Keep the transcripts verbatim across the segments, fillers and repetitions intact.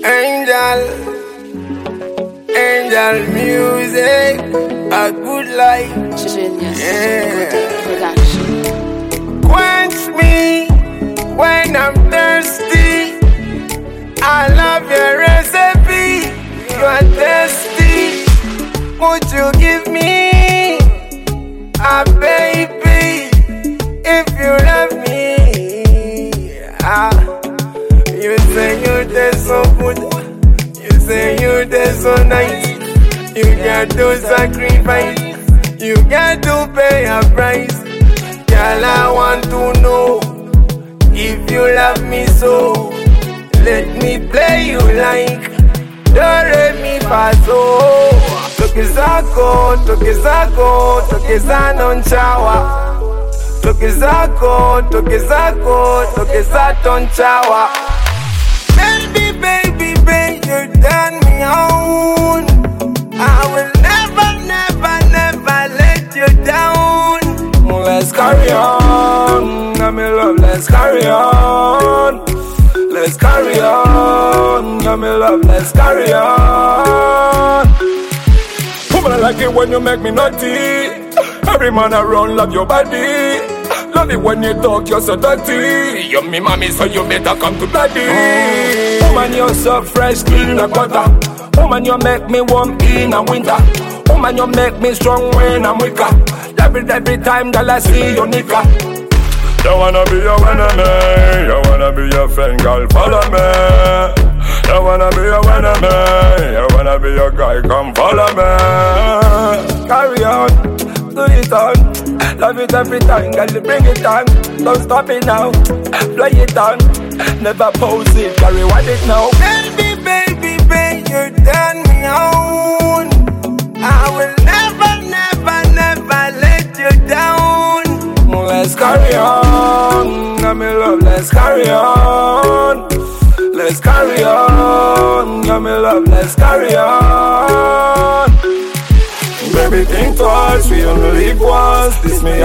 Angel, angel music, a good life. Genius. Yeah. Quench me when I'm thirsty. I love your recipe. You are thirsty. Would you give me a baby if you love me? Ah, you say you taste so good. You say you taste so nice. You got to sacrifice. You got to pay a price. Girl, I want to know if you love me so. Let me play you like do re mi fa so. Toke zako, toke zako, toke za non chawa. Toke zako, toke zako, toke za ton chawa. Baby, baby, baby, you turn me on. I will never, never, never let you down. Let's carry on, I'm in love, let's carry on. Let's carry on, I'm in love, let's carry on. Woman, I like it when you make me naughty. Every man around love your body. Love it when you talk, you're so dirty. You're me mommy, so you better come to daddy. Mm. Woman, you're so fresh, clean a gutter. Woman, you make me warm in a winter. Woman, you make me strong when I'm weaker. Every, every time that I see your nigga. You wanna be your enemy, you wanna be your friend, girl, follow me. You wanna be your enemy, you wanna be your guy, come follow me. Carry on, do it on, love it every time, girl, bring it on. Don't stop it now, play it on, never pause it, carry what it now. Baby, baby, baby, you turn me on. I will never, never, never let you down. Let's carry on, I'm in love, let's carry on. Let's carry on, I'm in love, let's carry on. Baby, think twice, we only live once, this me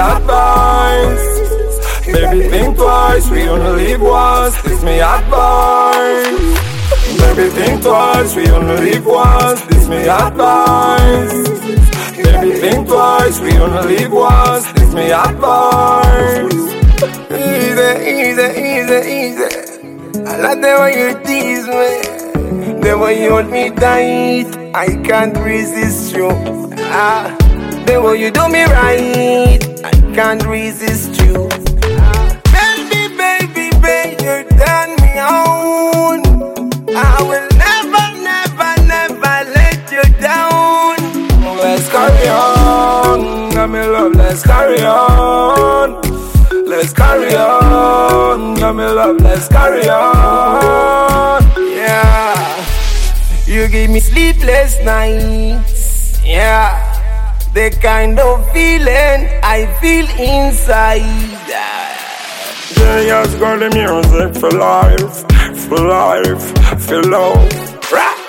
advice. Baby, think twice, we only live once, this me advice. Baby, think twice, we only live once, this me advice. Baby, think twice, we only live once, this me advice. Easy, easy, easy, easy. I like the way you tease me, the way you hold me tight. I can't resist you. Ah, the way you do me right, I can't resist you. Ah, baby, baby, baby, you turn me on. I will never, never, never let you down. Let's carry on, I'm in love, let's carry on. Let's carry on, I'm in love, let's carry on. Yeah, you give me sleepless nights. Yeah, the kind of feeling I feel inside. Genius got the music for life, for life, for love.